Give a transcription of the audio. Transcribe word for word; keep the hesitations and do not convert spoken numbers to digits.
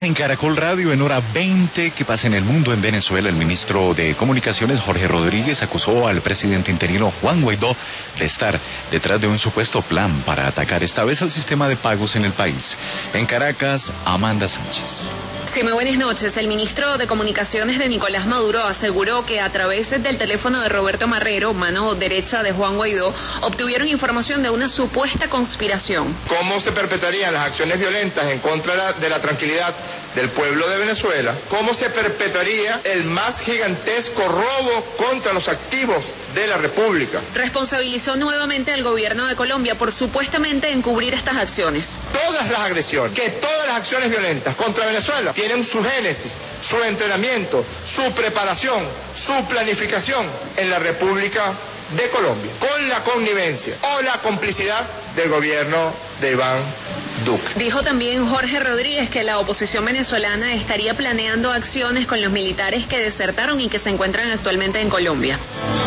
En Caracol Radio, en hora veinte, ¿qué pasa en el mundo? En Venezuela, el ministro de Comunicaciones, Jorge Rodríguez, acusó al presidente interino Juan Guaidó de estar detrás de un supuesto plan para atacar esta vez al sistema de pagos en el país. En Caracas, Amanda Sánchez. Sí, muy buenas noches. El ministro de Comunicaciones de Nicolás Maduro aseguró que a través del teléfono de Roberto Marrero, mano derecha de Juan Guaidó, obtuvieron información de una supuesta conspiración. ¿Cómo se perpetrarían las acciones violentas en contra de la tranquilidad del pueblo de Venezuela? ¿Cómo se perpetraría el más gigantesco robo contra los activos de la República? Responsabilizó nuevamente al gobierno de Colombia por supuestamente encubrir estas acciones. Todas las agresiones, que todas las acciones violentas contra Venezuela tienen su génesis, su entrenamiento, su preparación, su planificación en la República de Colombia, con la connivencia o la complicidad del gobierno de Iván Duque. Dijo también Jorge Rodríguez que la oposición venezolana estaría planeando acciones con los militares que desertaron y que se encuentran actualmente en Colombia.